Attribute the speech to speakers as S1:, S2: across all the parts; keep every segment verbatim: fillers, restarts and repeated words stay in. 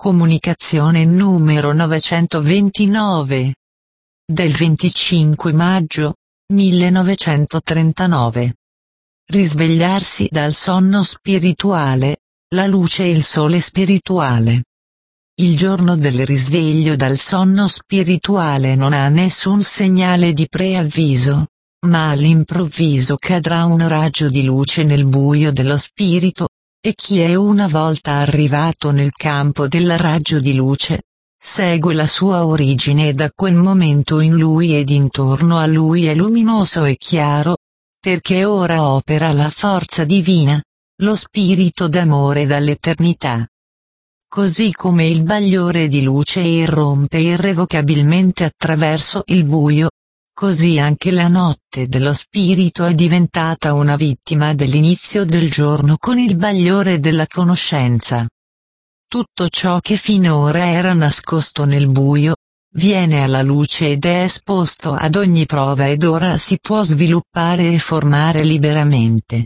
S1: Comunicazione numero novecentoventinove. Del venticinque maggio millenovecentotrentanove. Risvegliarsi dal sonno spirituale, la luce e il sole spirituale. Il giorno del risveglio dal sonno spirituale non ha nessun segnale di preavviso, ma all'improvviso cadrà un raggio di luce nel buio dello spirito, e chi è una volta arrivato nel campo del raggio di luce, segue la sua origine e da quel momento in lui ed intorno a lui è luminoso e chiaro, perché ora opera la forza divina, lo spirito d'amore dall'eternità. Così come il bagliore di luce irrompe irrevocabilmente attraverso il buio, così anche la notte dello spirito è diventata una vittima dell'inizio del giorno con il bagliore della conoscenza. Tutto ciò che finora era nascosto nel buio, viene alla luce ed è esposto ad ogni prova ed ora si può sviluppare e formare liberamente.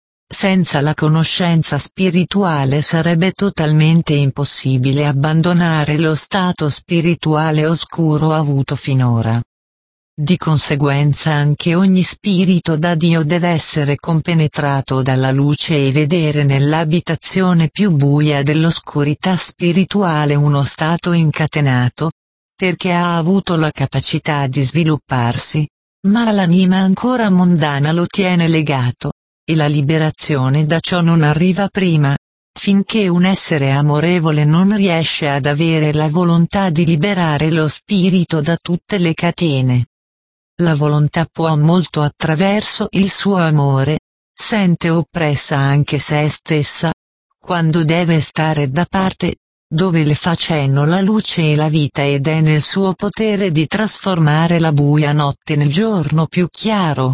S1: Senza la conoscenza spirituale sarebbe totalmente impossibile abbandonare lo stato spirituale oscuro avuto finora. Di conseguenza anche ogni spirito da Dio deve essere compenetrato dalla luce e vedere nell'abitazione più buia dell'oscurità spirituale uno stato incatenato, perché ha avuto la capacità di svilupparsi, ma l'anima ancora mondana lo tiene legato, e la liberazione da ciò non arriva prima, finché un essere amorevole non riesce ad avere la volontà di liberare lo spirito da tutte le catene. La volontà può molto attraverso il suo amore, sente oppressa anche se stessa, quando deve stare da parte, dove le fa cenno la luce e la vita ed è nel suo potere di trasformare la buia notte nel giorno più chiaro.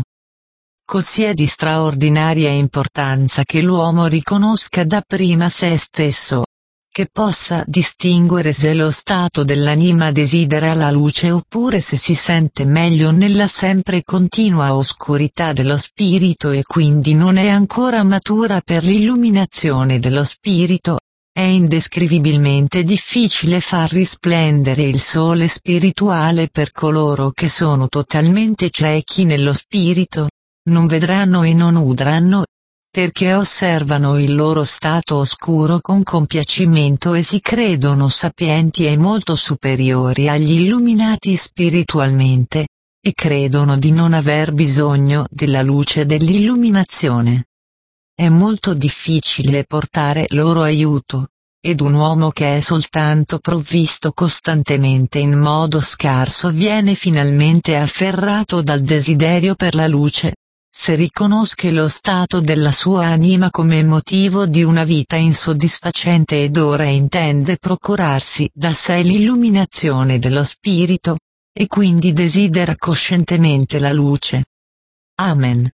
S1: Così è di straordinaria importanza che l'uomo riconosca dapprima se stesso, che possa distinguere se lo stato dell'anima desidera la luce oppure se si sente meglio nella sempre continua oscurità dello spirito e quindi non è ancora matura per l'illuminazione dello spirito. È indescrivibilmente difficile far risplendere il sole spirituale per coloro che sono totalmente ciechi nello spirito, non vedranno e non udranno, perché osservano il loro stato oscuro con compiacimento e si credono sapienti e molto superiori agli illuminati spiritualmente, e credono di non aver bisogno della luce dell'illuminazione. È molto difficile portare loro aiuto, ed un uomo che è soltanto provvisto costantemente in modo scarso viene finalmente afferrato dal desiderio per la luce, se riconosce lo stato della sua anima come motivo di una vita insoddisfacente ed ora intende procurarsi da sé l'illuminazione dello spirito, e quindi desidera coscientemente la luce. Amen.